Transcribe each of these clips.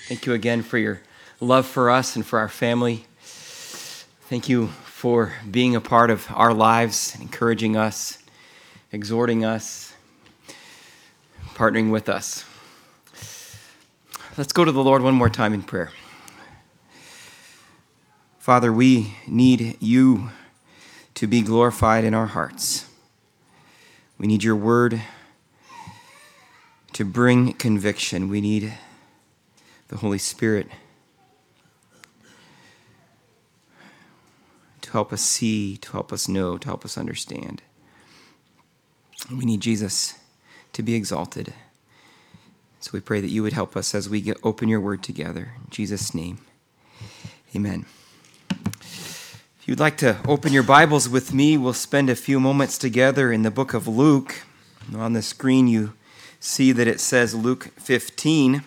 Thank you again for your love for us and for our family. Thank you for being a part of our lives, encouraging us, exhorting us, partnering with us. Let's go to the Lord one more time in prayer. Father, we need you to be glorified in our hearts. We need your word to bring conviction. We need the Holy Spirit to help us see, to help us know, to help us understand. We need Jesus to be exalted. So we pray that you would help us as we open your word together. In Jesus' name, amen. If you'd like to open your Bibles with me, we'll spend a few moments together in the book of Luke. On the screen you see that it says Luke 15.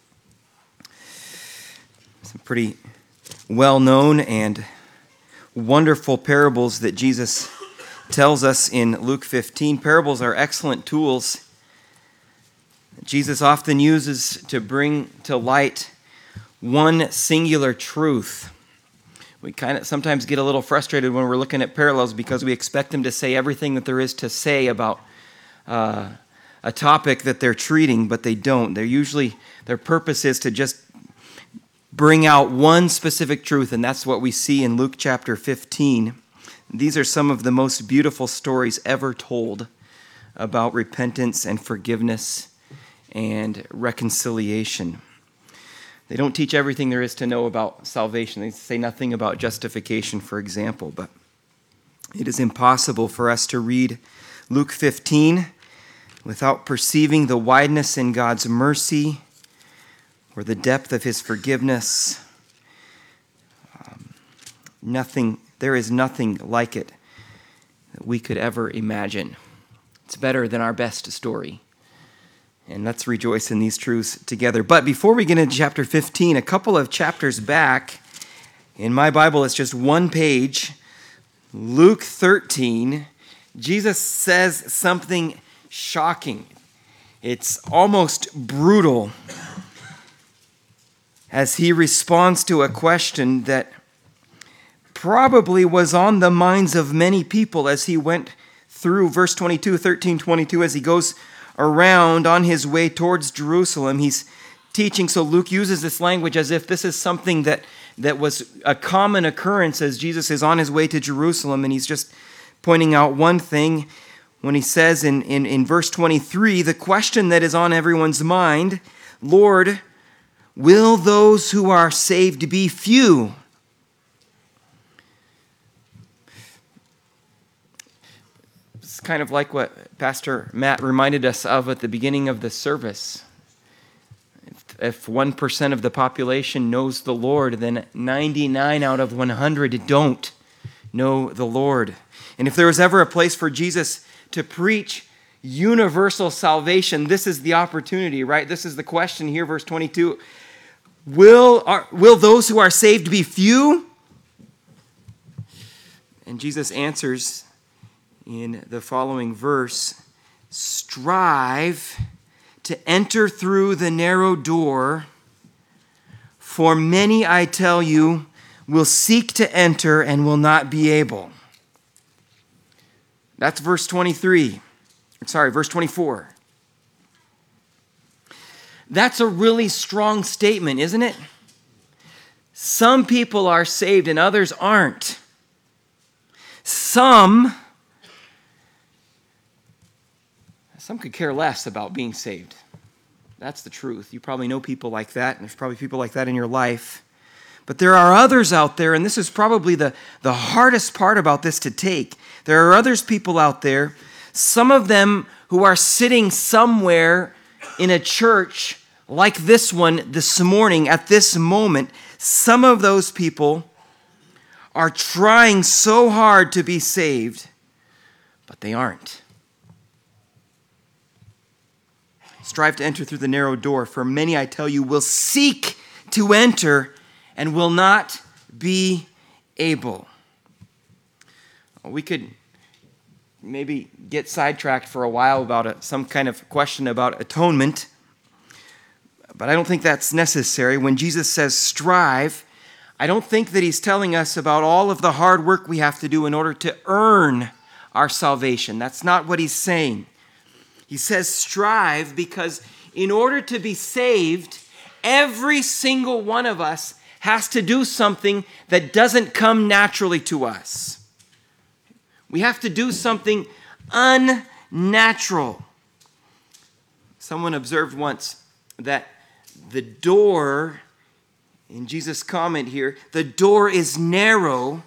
Some pretty well-known and wonderful parables that Jesus tells us in Luke 15. Parables are excellent tools that Jesus often uses to bring to light one singular truth. We kind of sometimes get a little frustrated when we're looking at parallels because we expect them to say everything that there is to say about a topic that they're treating, but they don't. Their purpose is to just bring out one specific truth, and that's what we see in Luke chapter 15. These are some of the most beautiful stories ever told about repentance and forgiveness and reconciliation. They don't teach everything there is to know about salvation. They say nothing about justification, for example, but it is impossible for us to read Luke 15 without perceiving the wideness in God's mercy or the depth of his forgiveness. There is nothing like it that we could ever imagine. It's better than our best story. And let's rejoice in these truths together. But before we get into chapter 15, a couple of chapters back, in my Bible it's just one page, Luke 13, Jesus says something shocking. It's almost brutal as he responds to a question that probably was on the minds of many people as he went through verse 22, 13:22, as he goes around on his way towards Jerusalem. He's teaching, so Luke uses this language as if this is something that was a common occurrence as Jesus is on his way to Jerusalem, and he's just pointing out one thing when he says in verse 23, the question that is on everyone's mind, Lord, will those who are saved be few? It's kind of like what Pastor Matt reminded us of at the beginning of the service. If 1% of the population knows the Lord, then 99 out of 100 don't know the Lord. And if there was ever a place for Jesus to preach universal salvation, this is the opportunity, right? This is the question here, verse 22. Will those who are saved be few? And Jesus answers in the following verse, strive to enter through the narrow door, for many, I tell you, will seek to enter and will not be able. That's verse 24. That's a really strong statement, isn't it? Some people are saved and others aren't. Some could care less about being saved. That's the truth. You probably know people like that, and there's probably people like that in your life. But there are others out there, and this is probably the hardest part about this to take. There are people out there, some of them who are sitting somewhere in a church like this one this morning, at this moment. Some of those people are trying so hard to be saved, but they aren't. Strive to enter through the narrow door, for many, I tell you, will seek to enter and will not be able. We could maybe get sidetracked for a while about some kind of question about atonement. But I don't think that's necessary. When Jesus says strive, I don't think that he's telling us about all of the hard work we have to do in order to earn our salvation. That's not what he's saying. He says strive because in order to be saved, every single one of us has to do something that doesn't come naturally to us. We have to do something unnatural. Someone observed once that the door, in Jesus' comment here, the door is narrow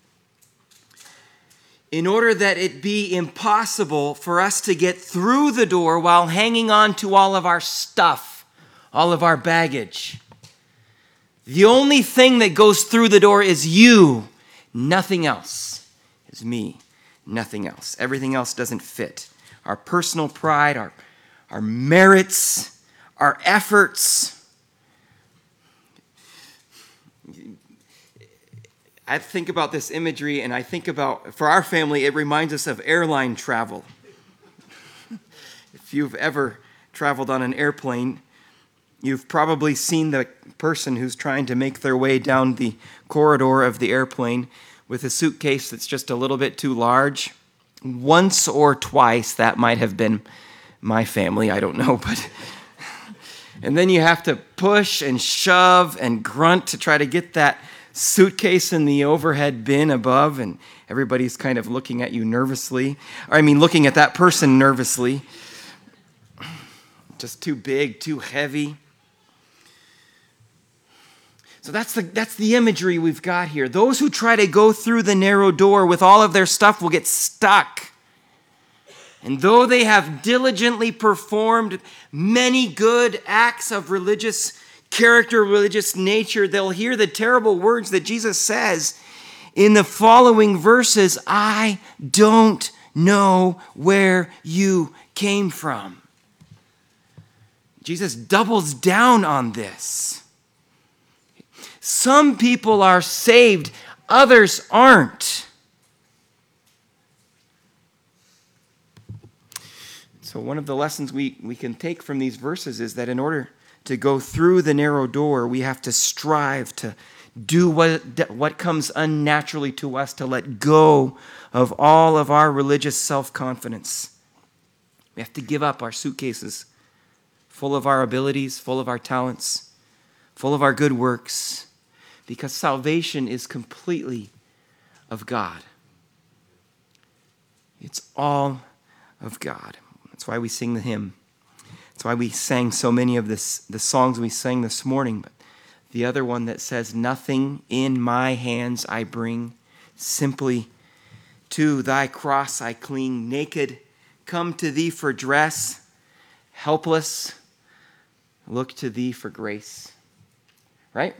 in order that it be impossible for us to get through the door while hanging on to all of our stuff, all of our baggage. The only thing that goes through the door is you, nothing else. Is me, nothing else. Everything else doesn't fit. Our personal pride, our merits, our efforts. I think about this imagery, and I think about, for our family, it reminds us of airline travel. If you've ever traveled on an airplane, you've probably seen the person who's trying to make their way down the corridor of the airplane with a suitcase that's just a little bit too large. Once or twice, that might have been my family, I don't know, but... And then you have to push and shove and grunt to try to get that suitcase in the overhead bin above, and everybody's kind of looking at you nervously. Looking at that person nervously. Just too big, too heavy. So that's the imagery we've got here. Those who try to go through the narrow door with all of their stuff will get stuck. And though they have diligently performed many good acts of religious character, religious nature, they'll hear the terrible words that Jesus says in the following verses, I don't know where you came from. Jesus doubles down on this. Some people are saved, others aren't. So one of the lessons we can take from these verses is that in order to go through the narrow door, we have to strive to do what comes unnaturally to us, to let go of all of our religious self-confidence. We have to give up our suitcases full of our abilities, full of our talents, full of our good works, because salvation is completely of God. It's all of God. That's why we sing the hymn. That's why we sang so many of the songs we sang this morning. But the other one that says, nothing in my hands I bring, simply to thy cross I cling, naked, come to thee for dress, helpless, look to thee for grace. Right?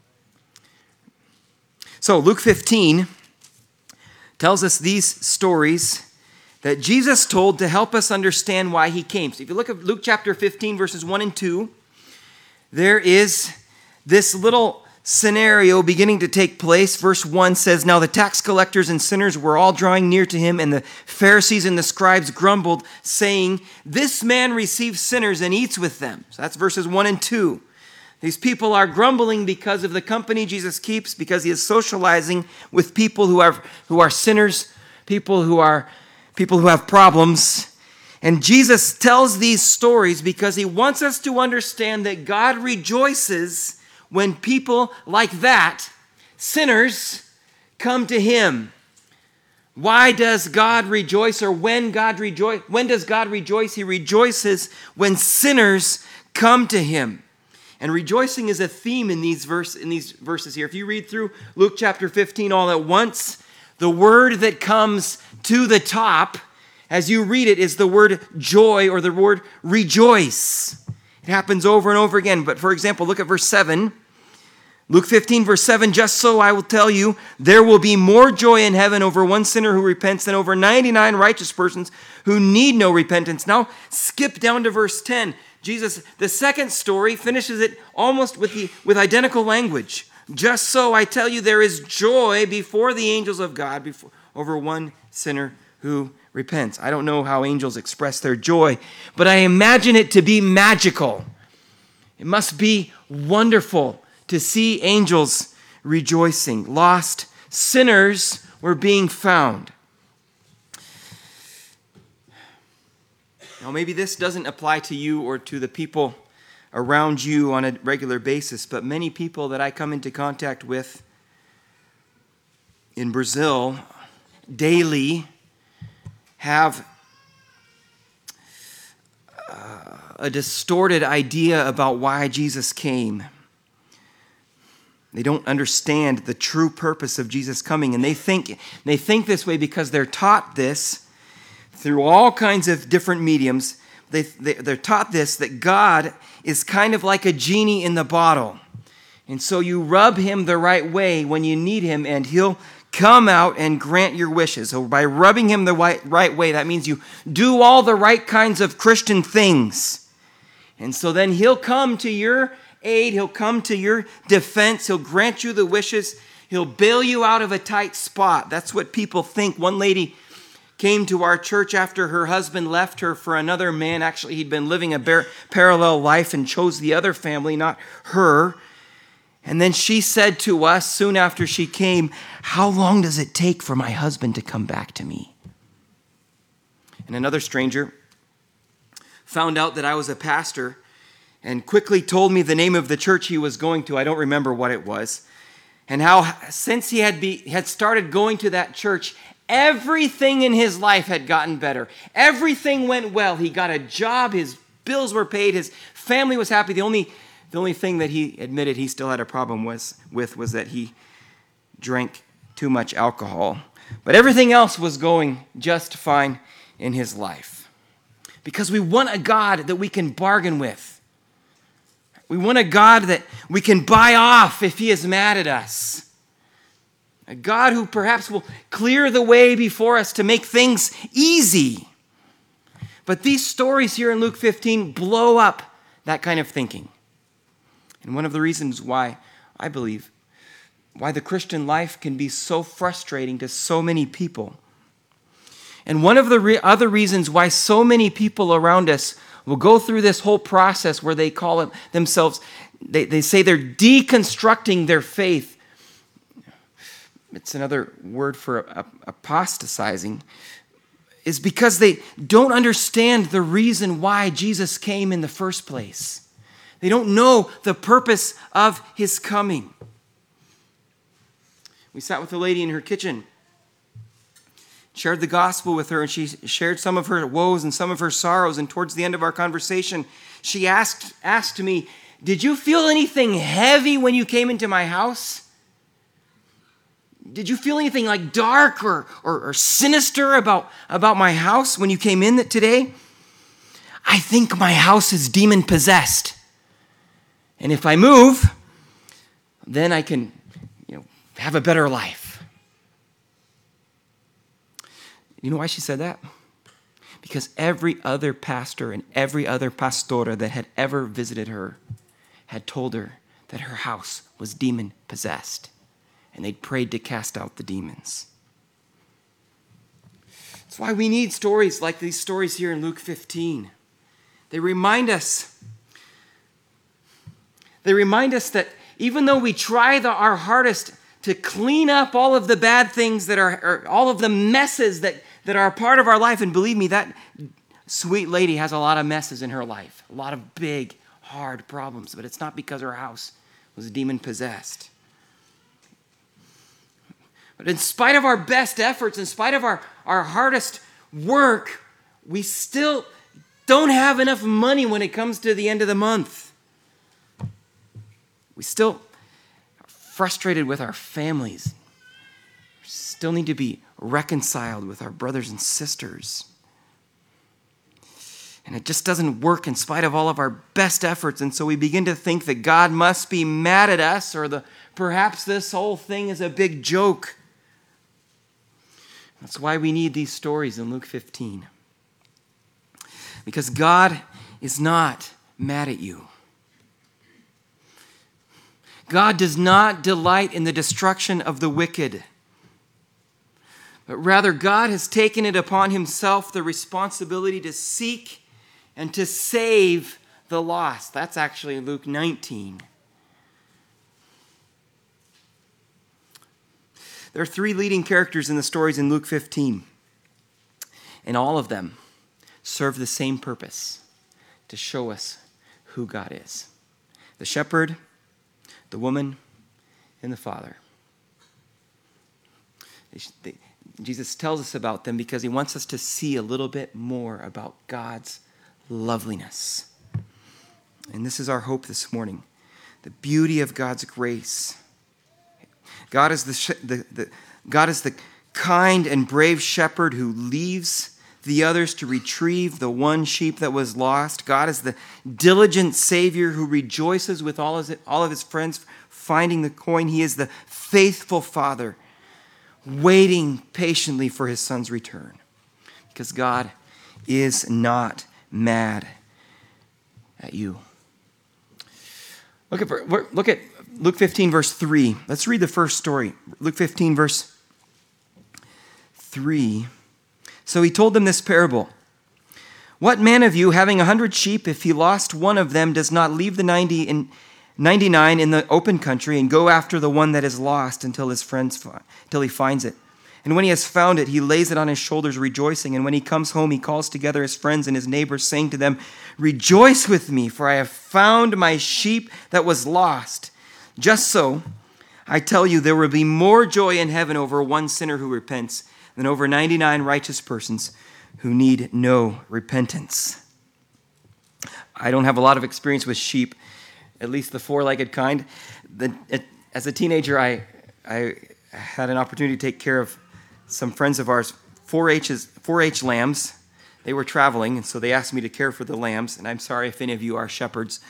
So Luke 15 tells us these stories that Jesus told to help us understand why he came. So if you look at Luke chapter 15, verses 1 and 2, there is this little scenario beginning to take place. Verse 1 says, now the tax collectors and sinners were all drawing near to him, and the Pharisees and the scribes grumbled, saying, this man receives sinners and eats with them. So that's verses 1 and 2. These people are grumbling because of the company Jesus keeps, because he is socializing with people who are sinners, people who have problems. And Jesus tells these stories because he wants us to understand that God rejoices when people like that, sinners, come to him. Why does God rejoice, or when does God rejoice? He rejoices when sinners come to him. And rejoicing is a theme in these verses here. If you read through Luke chapter 15 all at once, the word that comes to the top as you read it is the word joy, or the word rejoice. It happens over and over again. But for example, look at verse 7. Luke 15, verse 7, just so I will tell you, there will be more joy in heaven over one sinner who repents than over 99 righteous persons who need no repentance. Now skip down to verse 10. Jesus, the second story, finishes it almost with identical language. Just so I tell you, there is joy before the angels of God over one sinner who repents. I don't know how angels express their joy, but I imagine it to be magical. It must be wonderful to see angels rejoicing. Lost sinners were being found. Now, maybe this doesn't apply to you or to the people around you on a regular basis, but many people that I come into contact with in Brazil daily have a distorted idea about why Jesus came. They don't understand the true purpose of Jesus coming, and they think this way because they're taught this through all kinds of different mediums. They're taught this, that God is kind of like a genie in the bottle. And so you rub him the right way when you need him, and he'll come out and grant your wishes. So by rubbing him the right way, that means you do all the right kinds of Christian things. And so then he'll come to your aid, he'll come to your defense, he'll grant you the wishes, he'll bail you out of a tight spot. That's what people think. One lady came to our church after her husband left her for another man. Actually, he'd been living a parallel life and chose the other family, not her. And then she said to us soon after she came, "How long does it take for my husband to come back to me?" And another stranger found out that I was a pastor and quickly told me the name of the church he was going to. I don't remember what it was. And how since he had started going to that church, everything in his life had gotten better. Everything went well. He got a job, his bills were paid, his family was happy. The only thing that he admitted he still had a problem was that he drank too much alcohol. But everything else was going just fine in his life. Because we want a God that we can bargain with. We want a God that we can buy off if he is mad at us. A God who perhaps will clear the way before us to make things easy. But these stories here in Luke 15 blow up that kind of thinking. And one of the reasons why, I believe, why the Christian life can be so frustrating to so many people. And one of the other reasons why so many people around us will go through this whole process where they call it themselves, they say they're deconstructing their faith. It's another word for apostatizing, is because they don't understand the reason why Jesus came in the first place. They don't know the purpose of his coming. We sat with a lady in her kitchen, shared the gospel with her, and she shared some of her woes and some of her sorrows. And towards the end of our conversation, she asked me, "Did you feel anything heavy when you came into my house? Did you feel anything like dark or sinister about my house when you came in today? I think my house is demon possessed. And if I move, then I can, have a better life." You know why she said that? Because every other pastor and every other pastora that had ever visited her had told her that her house was demon possessed. And they'd prayed to cast out the demons. That's why we need stories like these stories here in Luke 15. They remind us that even though we try our hardest to clean up all of the bad things that are all of the messes that are a part of our life, and believe me, that sweet lady has a lot of messes in her life, a lot of big, hard problems, but it's not because her house was demon possessed. But in spite of our best efforts, in spite of our hardest work, we still don't have enough money when it comes to the end of the month. We still are frustrated with our families. We still need to be reconciled with our brothers and sisters. And it just doesn't work in spite of all of our best efforts. And so we begin to think that God must be mad at us, or perhaps this whole thing is a big joke. That's why we need these stories in Luke 15. Because God is not mad at you. God does not delight in the destruction of the wicked. But rather, God has taken it upon himself the responsibility to seek and to save the lost. That's actually Luke 19. There are three leading characters in the stories in Luke 15, and all of them serve the same purpose, to show us who God is. The shepherd, the woman, and the father. Jesus tells us about them because he wants us to see a little bit more about God's loveliness. And this is our hope this morning. The beauty of God's grace. God is the kind and brave shepherd who leaves the others to retrieve the one sheep that was lost. God is the diligent Savior who rejoices with all of his friends finding the coin. He is the faithful Father waiting patiently for his Son's return, because God is not mad at you. Look at Luke 15, verse 3. Let's read the first story. Luke 15, verse 3. So he told them this parable. What man of you, having 100 sheep, if he lost one of them, does not leave the 99 in the open country and go after the one that is lost until he finds it? And when he has found it, he lays it on his shoulders, rejoicing. And when he comes home, he calls together his friends and his neighbors, saying to them, Rejoice with me, for I have found my sheep that was lost. Just so, I tell you, there will be more joy in heaven over one sinner who repents than over 99 righteous persons who need no repentance. I don't have a lot of experience with sheep, at least the four-legged kind. As a teenager, I had an opportunity to take care of some friends of ours, 4-H lambs. They were traveling, and so they asked me to care for the lambs. And I'm sorry if any of you are shepherds.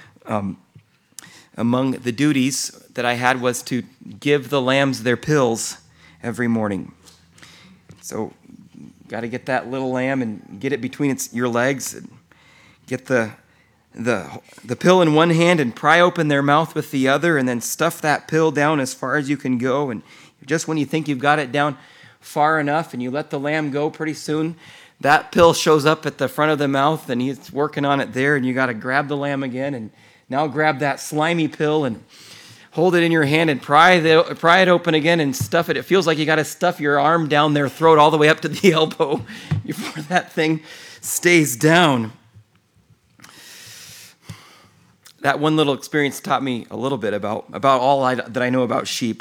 Among the duties that I had was to give the lambs their pills every morning. So got to get that little lamb and get it between your legs, and get the pill in one hand and pry open their mouth with the other, and then stuff that pill down as far as you can go. And just when you think you've got it down far enough and you let the lamb go, pretty soon that pill shows up at the front of the mouth and he's working on it there, and you got to grab the lamb again and now grab that slimy pill and hold it in your hand and pry it open again and stuff it. It feels like you got to stuff your arm down their throat all the way up to the elbow before that thing stays down. That one little experience taught me a little bit about all that I know about sheep.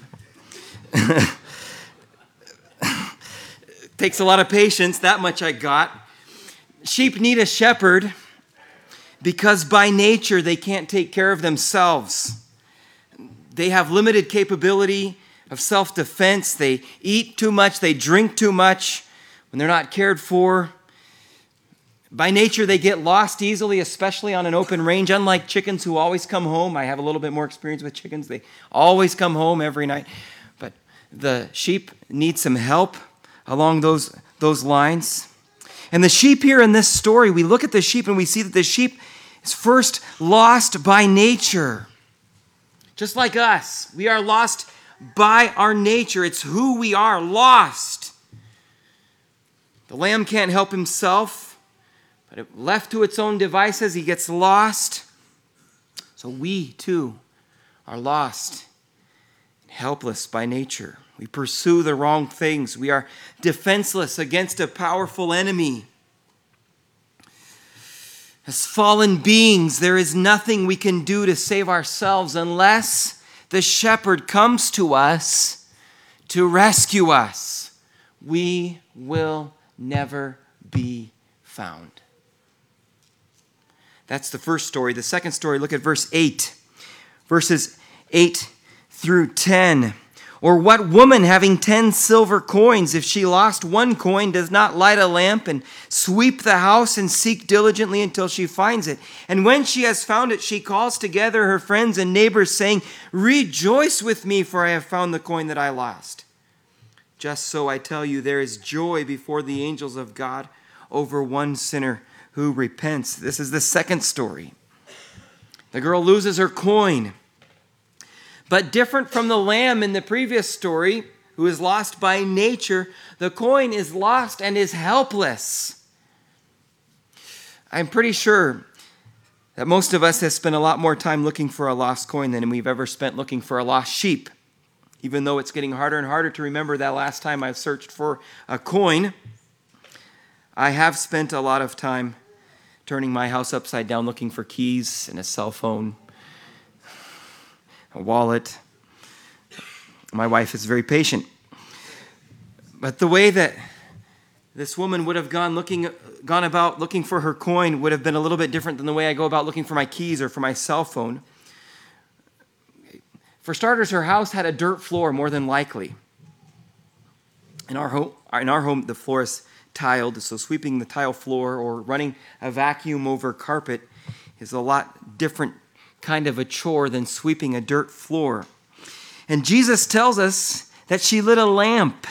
Takes a lot of patience, that much I got. Sheep need a shepherd because by nature they can't take care of themselves. They have limited capability of self-defense. They eat too much, they drink too much when they're not cared for. By nature, they get lost easily, especially on an open range. Unlike chickens who always come home. I have a little bit more experience with chickens. They always come home every night. But the sheep need some help along those lines. And the sheep here in this story, we look at the sheep and we see that the sheep is first lost by nature. Just like us, we are lost by our nature. It's who we are, lost. The lamb can't help himself, but if left to its own devices, he gets lost. So we, too, are lost and helpless by nature. We pursue the wrong things. We are defenseless against a powerful enemy. As fallen beings, there is nothing we can do to save ourselves unless the shepherd comes to us to rescue us. We will never be found. That's the first story. The second story, look at verse 8. Verses 8 through 10. Or what woman having 10 silver coins, if she lost one coin, does not light a lamp and sweep the house and seek diligently until she finds it? And when she has found it, she calls together her friends and neighbors, saying, Rejoice with me, for I have found the coin that I lost. Just so I tell you, there is joy before the angels of God over one sinner who repents. This is the second story. The girl loses her coin. But different from the lamb in the previous story, who is lost by nature, the coin is lost and is helpless. I'm pretty sure that most of us have spent a lot more time looking for a lost coin than we've ever spent looking for a lost sheep. Even though it's getting harder and harder to remember that last time I searched for a coin, I have spent a lot of time turning my house upside down looking for keys and a cell phone, a wallet. My wife is very patient. But the way that this woman would have gone about looking for her coin would have been a little bit different than the way I go about looking for my keys or for my cell phone. For starters, her house had a dirt floor, more than likely. In our home, the floor is tiled, so sweeping the tile floor or running a vacuum over carpet is a lot different kind of a chore than sweeping a dirt floor. And Jesus tells us that she lit a lamp.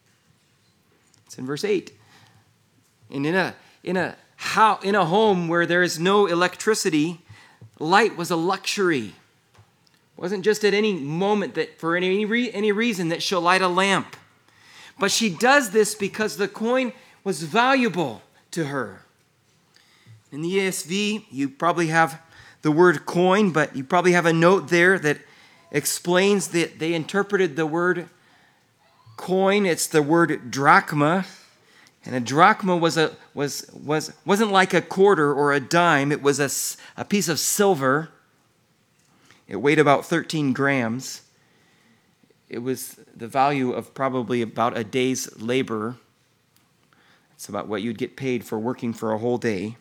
It's in verse 8. And in a home where there is no electricity, light was a luxury. It wasn't just at any moment that for any reason that she'll light a lamp. But she does this because the coin was valuable to her. In the ESV, you probably have the word coin, but you probably have a note there that explains that they interpreted the word coin. It's the word drachma. And a drachma wasn't like a quarter or a dime. It was a piece of silver. It weighed about 13 grams. It was the value of probably about a day's labor. It's about what you'd get paid for working for a whole day.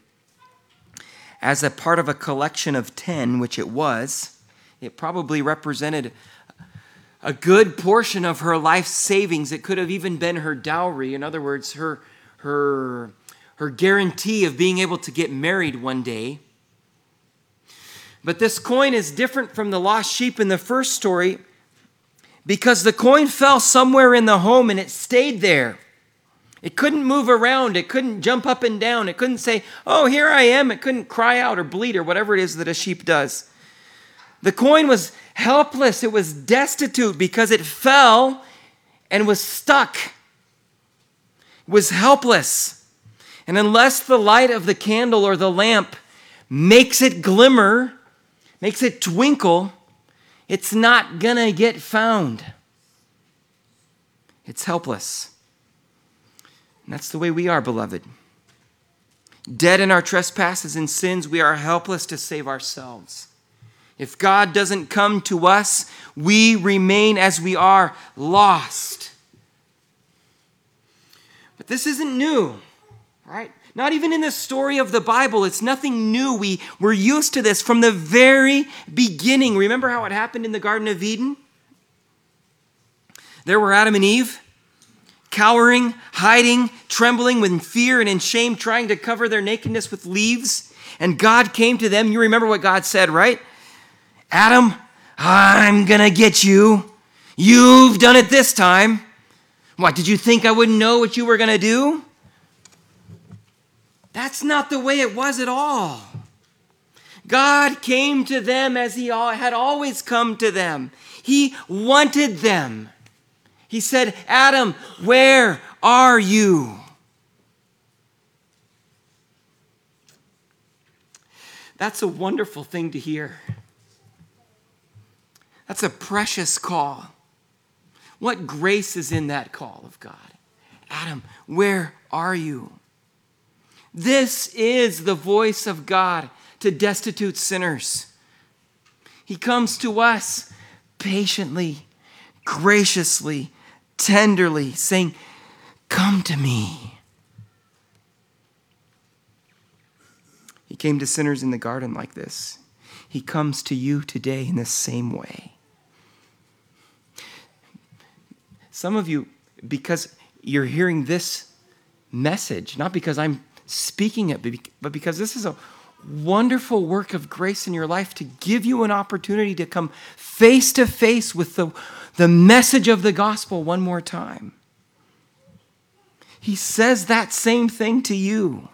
As a part of a collection of 10, which it was, it probably represented a good portion of her life savings. It could have even been her dowry. In other words, her guarantee of being able to get married one day. But this coin is different from the lost sheep in the first story because the coin fell somewhere in the home and it stayed there. It couldn't move around. It couldn't jump up and down. It couldn't say, oh, here I am. It couldn't cry out or bleat or whatever it is that a sheep does. The coin was helpless. It was destitute because it fell and was stuck. It was helpless. And unless the light of the candle or the lamp makes it glimmer, makes it twinkle, it's not gonna get found. It's helpless. And that's the way we are, beloved. Dead in our trespasses and sins, we are helpless to save ourselves. If God doesn't come to us, we remain as we are, lost. But this isn't new, right? Not even in the story of the Bible. It's nothing new. We're used to this from the very beginning. Remember how it happened in the Garden of Eden? There were Adam and Eve, cowering, hiding, trembling with fear and in shame, trying to cover their nakedness with leaves. And God came to them. You remember what God said, right? Adam, I'm going to get you. You've done it this time. What, did you think I wouldn't know what you were going to do? That's not the way it was at all. God came to them as he had always come to them. He wanted them. He said, Adam, where are you? That's a wonderful thing to hear. That's a precious call. What grace is in that call of God? Adam, where are you? This is the voice of God to destitute sinners. He comes to us patiently, graciously, tenderly, saying, come to me. He came to sinners in the garden like this. He comes to you today in the same way. Some of you, because you're hearing this message, not because I'm speaking it, but because this is a wonderful work of grace in your life to give you an opportunity to come face to face with the message of the gospel one more time. He says that same thing to you.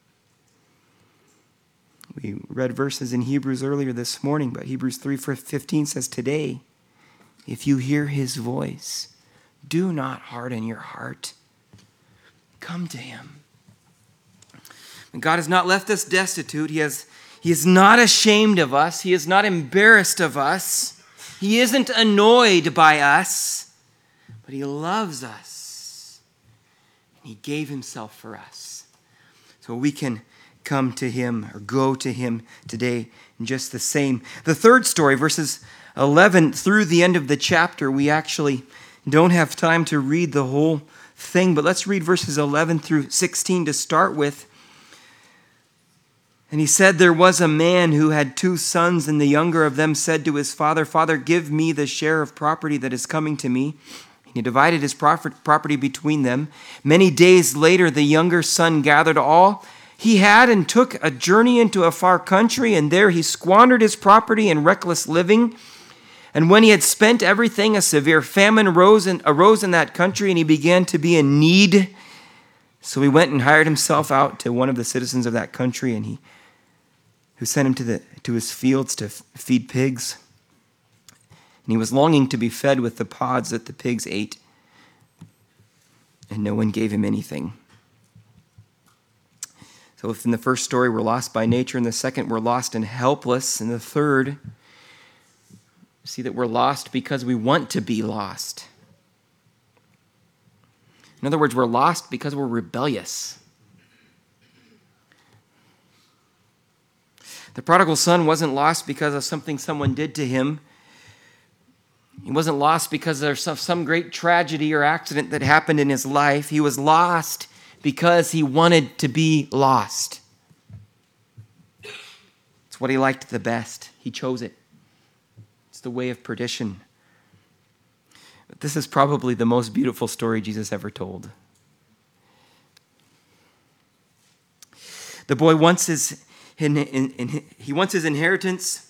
We read verses in Hebrews earlier this morning, but Hebrews 3:15 says, today, if you hear his voice, do not harden your heart. Come to him. And God has not left us destitute. He He is not ashamed of us. He is not embarrassed of us. He isn't annoyed by us, but he loves us. And he gave himself for us. So we can come to him or go to him today in just the same. The third story, verses 11 through the end of the chapter, we actually don't have time to read the whole thing, but let's read verses 11 through 16 to start with. And he said, there was a man who had 2 sons, and the younger of them said to his father, Father, give me the share of property that is coming to me. And he divided his property between them. Many days later, the younger son gathered all he had and took a journey into a far country, and there he squandered his property in reckless living. And when he had spent everything, a severe famine arose in that country, and he began to be in need. So he went and hired himself out to one of the citizens of that country, who sent him to his fields to feed pigs. And he was longing to be fed with the pods that the pigs ate, and no one gave him anything. So if in the first story we're lost by nature, in the second we're lost and helpless, in the third, see that we're lost because we want to be lost. In other words, we're lost because we're rebellious. The prodigal son wasn't lost because of something someone did to him. He wasn't lost because there's some great tragedy or accident that happened in his life. He was lost because he wanted to be lost. It's what he liked the best. He chose it. It's the way of perdition. But this is probably the most beautiful story Jesus ever told. The boy wants his inheritance.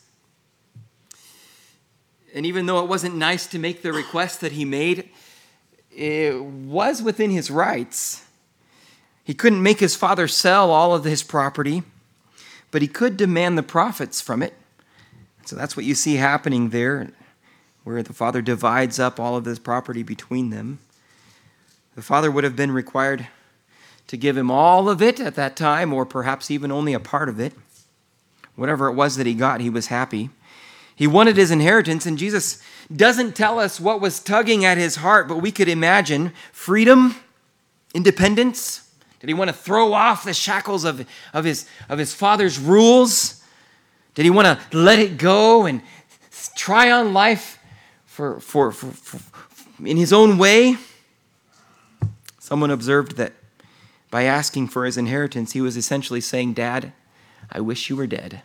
And even though it wasn't nice to make the request that he made, it was within his rights. He couldn't make his father sell all of his property, but he could demand the profits from it. So that's what you see happening there, where the father divides up all of his property between them. The father would have been required to give him all of it at that time, or perhaps even only a part of it. Whatever it was that he got, he was happy. He wanted his inheritance, and Jesus doesn't tell us what was tugging at his heart, but we could imagine freedom, independence. Did he want to throw off the shackles of his father's rules? Did he want to let it go and try on life for in his own way? Someone observed that by asking for his inheritance, he was essentially saying, Dad, I wish you were dead.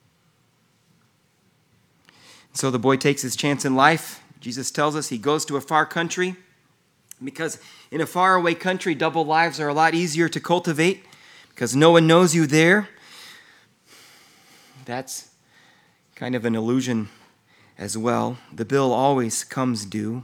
So the boy takes his chance in life. Jesus tells us he goes to a far country, because in a faraway country, double lives are a lot easier to cultivate because no one knows you there. That's kind of an illusion as well. The bill always comes due,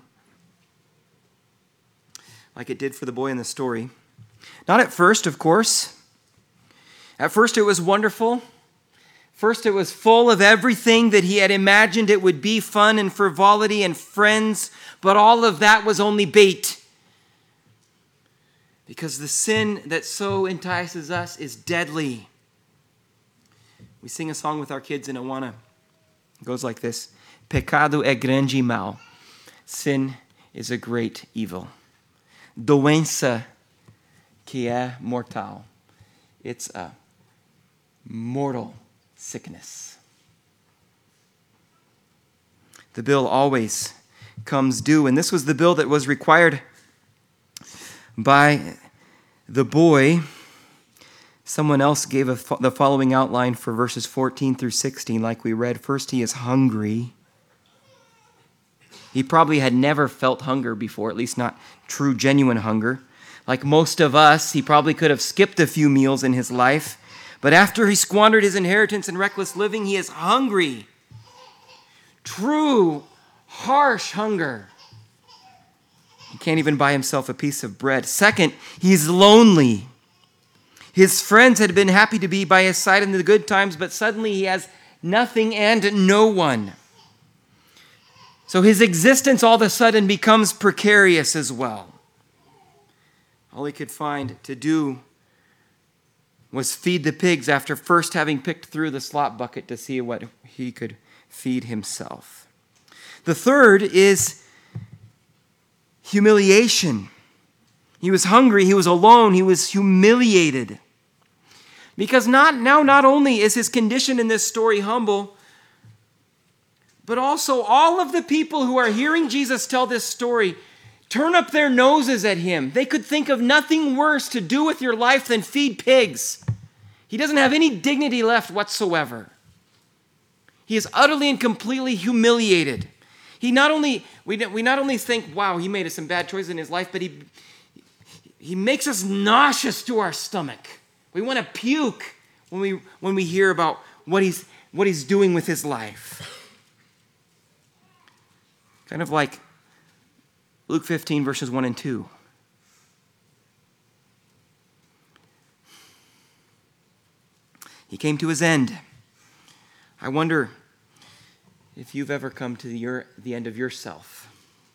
like it did for the boy in the story. Not at first, of course. At first it was wonderful. First it was full of everything that he had imagined it would be, fun and frivolity and friends, but all of that was only bait. Because the sin that so entices us is deadly. We sing a song with our kids in Awana. It goes like this. Pecado é grande mal. Sin is a great evil. Doença que é mortal. It's a mortal sickness. The bill always comes due, and this was the bill that was required by the boy. Someone else gave the following outline for verses 14 through 16, like we read. First, he is hungry. He probably had never felt hunger before, at least not true, genuine hunger. Like most of us, he probably could have skipped a few meals in his life. But after he squandered his inheritance in reckless living, he is hungry. True, harsh hunger. He can't even buy himself a piece of bread. Second, he's lonely. His friends had been happy to be by his side in the good times, but suddenly he has nothing and no one. So his existence all of a sudden becomes precarious as well. All he could find to do was feed the pigs after first having picked through the slop bucket to see what he could feed himself. The third is humiliation. He was hungry, he was alone, he was humiliated. Because not only is his condition in this story humble, but also all of the people who are hearing Jesus tell this story turn up their noses at him. They could think of nothing worse to do with your life than feed pigs. He doesn't have any dignity left whatsoever. He is utterly and completely humiliated. We not only think, wow, he made some bad choices in his life, but he makes us nauseous to our stomach. We want to puke when we hear about what he's doing with his life. Kind of like Luke 15, verses 1 and 2. He came to his end. I wonder if you've ever come to the end of yourself.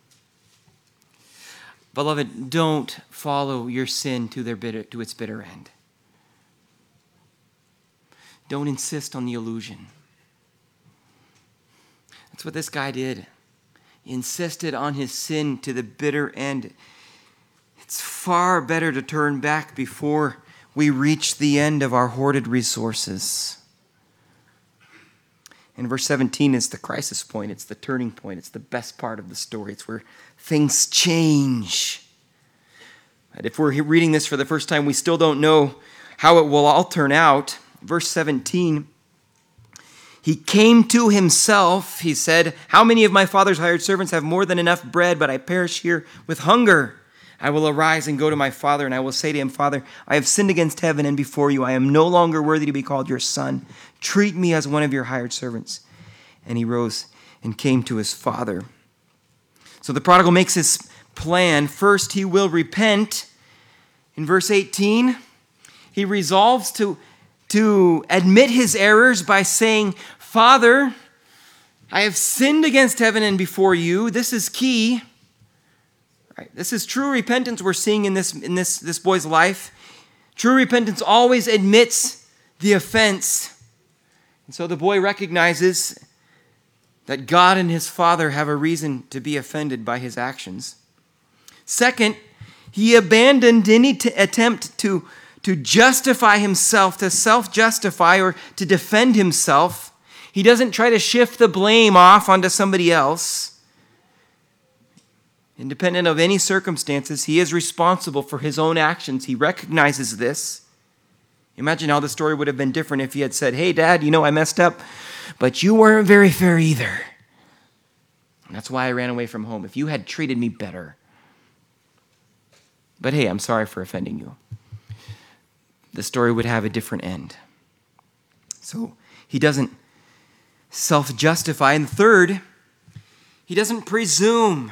Beloved, don't follow your sin to its bitter end. Don't insist on the illusion. That's what this guy did. He insisted on his sin to the bitter end. It's far better to turn back before we reach the end of our hoarded resources. And verse 17 is the crisis point. It's the turning point. It's the best part of the story. It's where things change. And if we're reading this for the first time, we still don't know how it will all turn out. Verse 17, he came to himself. He said, how many of my father's hired servants have more than enough bread, but I perish here with hunger? I will arise and go to my father, and I will say to him, Father, I have sinned against heaven and before you. I am no longer worthy to be called your son. Treat me as one of your hired servants. And he rose and came to his father. So the prodigal makes his plan. First, he will repent. In verse 18, he resolves to admit his errors by saying, Father, I have sinned against heaven and before you. This is key. Right. This is true repentance we're seeing in this boy's life. True repentance always admits the offense. And so the boy recognizes that God and his father have a reason to be offended by his actions. Second, he abandoned any attempt to justify himself, to self-justify or to defend himself. He doesn't try to shift the blame off onto somebody else. Independent of any circumstances, he is responsible for his own actions. He recognizes this. Imagine how the story would have been different if he had said, hey, Dad, I messed up, but you weren't very fair either. And that's why I ran away from home. If you had treated me better. But hey, I'm sorry for offending you. The story would have a different end. So he doesn't self-justify. And third, he doesn't presume.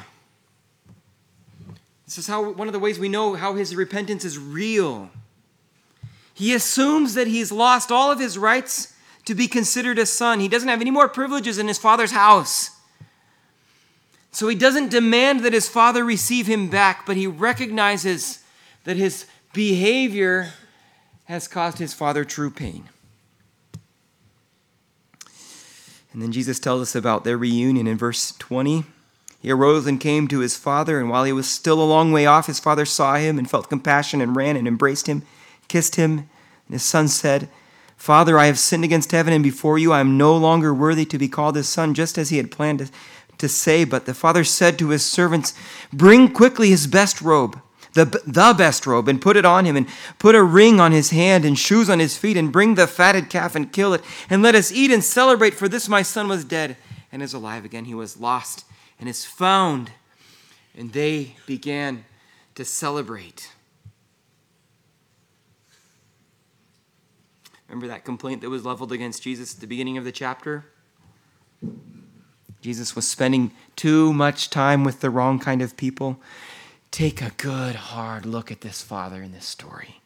This is one of the ways we know how his repentance is real. He assumes that he's lost all of his rights to be considered a son. He doesn't have any more privileges in his father's house. So he doesn't demand that his father receive him back, but he recognizes that his behavior has caused his father true pain. And then Jesus tells us about their reunion in verse 20. He arose and came to his father, and while he was still a long way off, his father saw him and felt compassion and ran and embraced him, kissed him. And his son said, Father, I have sinned against heaven and before you. I am no longer worthy to be called his son, just as he had planned to say. But the father said to his servants, bring quickly his best robe, the best robe, and put it on him, and put a ring on his hand and shoes on his feet, and bring the fatted calf and kill it, and let us eat and celebrate, for this my son was dead and is alive again. He was lost and is found. And they began to celebrate. Remember that complaint that was leveled against Jesus at the beginning of the chapter? Jesus was spending too much time with the wrong kind of people. Take a good, hard look at this father in this story.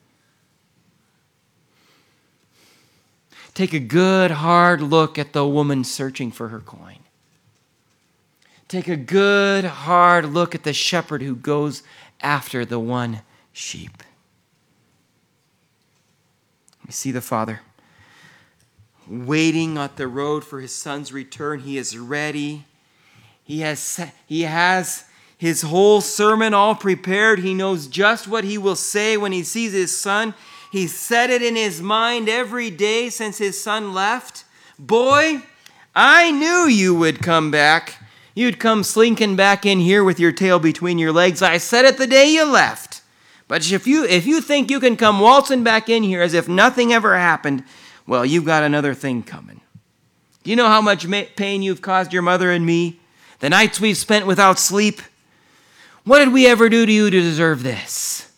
Take a good, hard look at the woman searching for her coin. Take a good, hard look at the shepherd who goes after the one sheep. We see the Father waiting at the road for his Son's return. He is ready. He has his whole sermon all prepared. He knows just what he will say when he sees his Son. He said it in his mind every day since his Son left. Boy, I knew you would come back. You'd come slinking back in here with your tail between your legs. I said it the day you left. But if you think you can come waltzing back in here as if nothing ever happened, well, you've got another thing coming. Do you know how much pain you've caused your mother and me? The nights we've spent without sleep? What did we ever do to you to deserve this?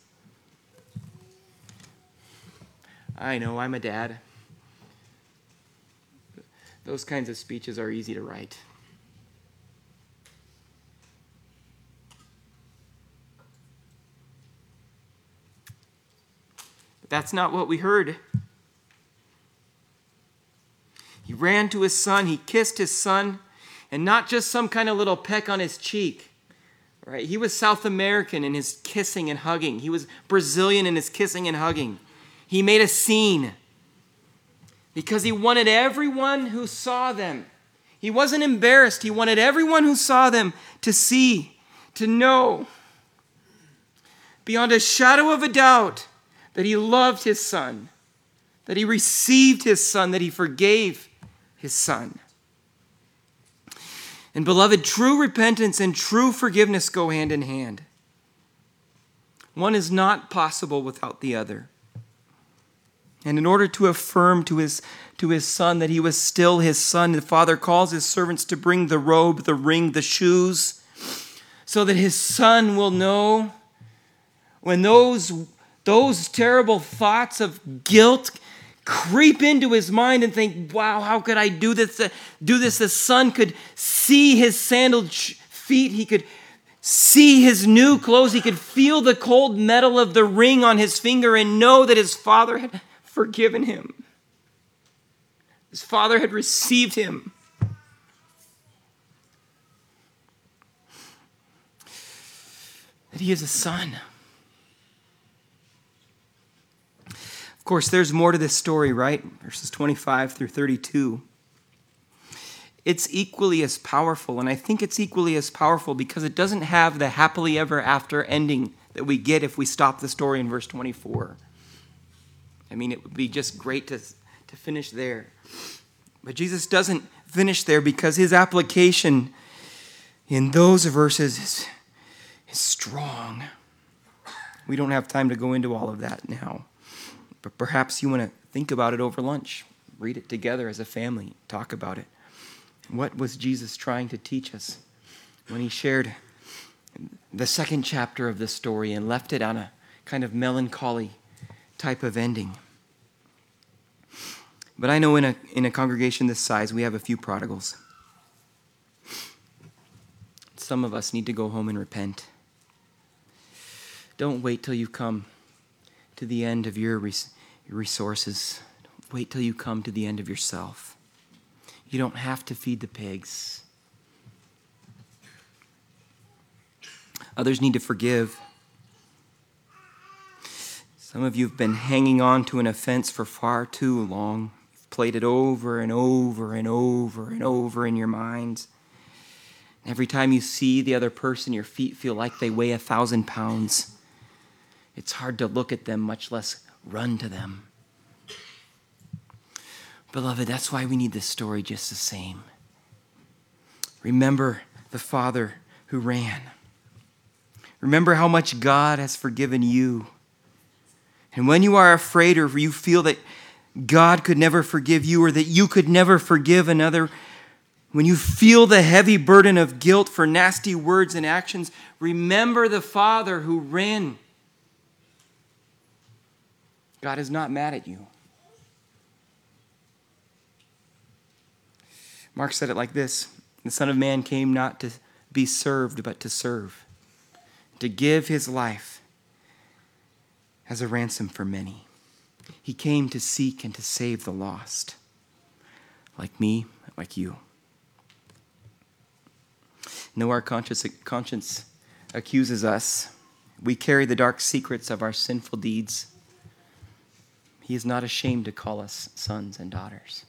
I know, I'm a dad. Those kinds of speeches are easy to write. But that's not what we heard. He ran to his Son, he kissed his Son, and not just some kind of little peck on his cheek. Right? He was South American in his kissing and hugging. He was Brazilian in his kissing and hugging. He made a scene because he wanted everyone who saw them. He wasn't embarrassed. He wanted everyone who saw them to see, to know, beyond a shadow of a doubt, that he loved his Son, that he received his Son, that he forgave his Son. And beloved, true repentance and true forgiveness go hand in hand. One is not possible without the other. And in order to affirm to his Son that he was still his Son, the Father calls his servants to bring the robe, the ring, the shoes, so that his Son will know when those terrible thoughts of guilt creep into his mind and think, wow, how could I do this? The Son could see his sandaled feet. He could see his new clothes. He could feel the cold metal of the ring on his finger and know that his Father had forgiven him. His Father had received him. That he is a son. Of course, there's more to this story, right? Verses 25 through 32. It's equally as powerful, and I think it's equally as powerful because it doesn't have the happily ever after ending that we get if we stop the story in verse 24. I mean, it would be just great to finish there. But Jesus doesn't finish there because his application in those verses is strong. We don't have time to go into all of that now. But perhaps you want to think about it over lunch. Read it together as a family. Talk about it. What was Jesus trying to teach us when he shared the second chapter of this story and left it on a kind of melancholy type of ending? But I know in a congregation this size, we have a few prodigals. Some of us need to go home and repent. Don't wait till you come to the end of your resources. Don't wait till you come to the end of yourself. You don't have to feed the pigs. Others need to forgive. Some of you have been hanging on to an offense for far too long. You've played it over and over and over and over in your minds. Every time you see the other person, your feet feel like they weigh 1,000 pounds. It's hard to look at them, much less run to them. Beloved, that's why we need this story just the same. Remember the Father who ran. Remember how much God has forgiven you. And when you are afraid or you feel that God could never forgive you or that you could never forgive another, when you feel the heavy burden of guilt for nasty words and actions, remember the Father who ran. God is not mad at you. Mark said it like this: the Son of Man came not to be served, but to serve, to give his life as a ransom for many. He came to seek and to save the lost, like me, like you. No, our conscience accuses us. We carry the dark secrets of our sinful deeds. He is not ashamed to call us sons and daughters.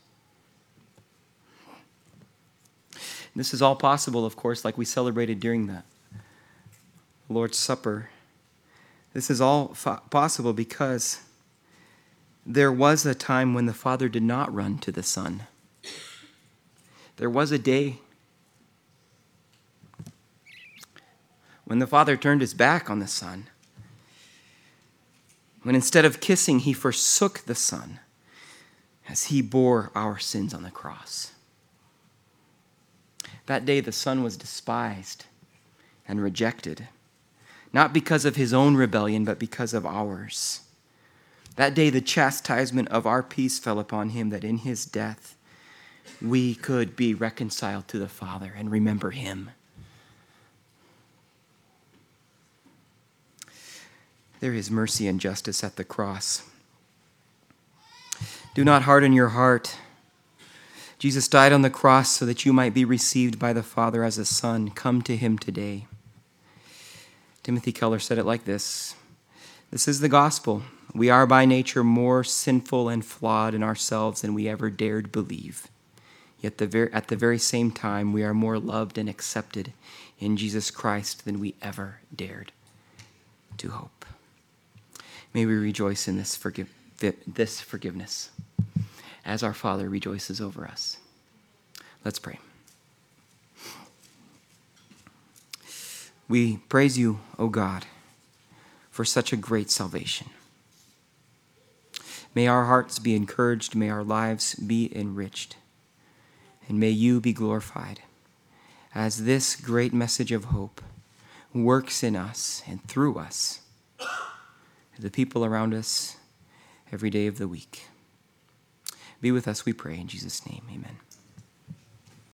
This is all possible, of course, like we celebrated during the Lord's Supper. This is all possible because there was a time when the Father did not run to the Son. There was a day when the Father turned his back on the Son, when instead of kissing, he forsook the Son as he bore our sins on the cross. That day the Son was despised and rejected, not because of his own rebellion, but because of ours. That day the chastisement of our peace fell upon him, that in his death we could be reconciled to the Father and remember him. There is mercy and justice at the cross. Do not harden your heart. Jesus died on the cross so that you might be received by the Father as a son. Come to him today. Timothy Keller said it like this: this is the gospel. We are by nature more sinful and flawed in ourselves than we ever dared believe. Yet at the very same time, we are more loved and accepted in Jesus Christ than we ever dared to hope. May we rejoice in this forgiveness as our Father rejoices over us. Let's pray. We praise you, O God, for such a great salvation. May our hearts be encouraged, may our lives be enriched, and may you be glorified as this great message of hope works in us and through us, the people around us every day of the week. Be with us, we pray, in Jesus' name, amen.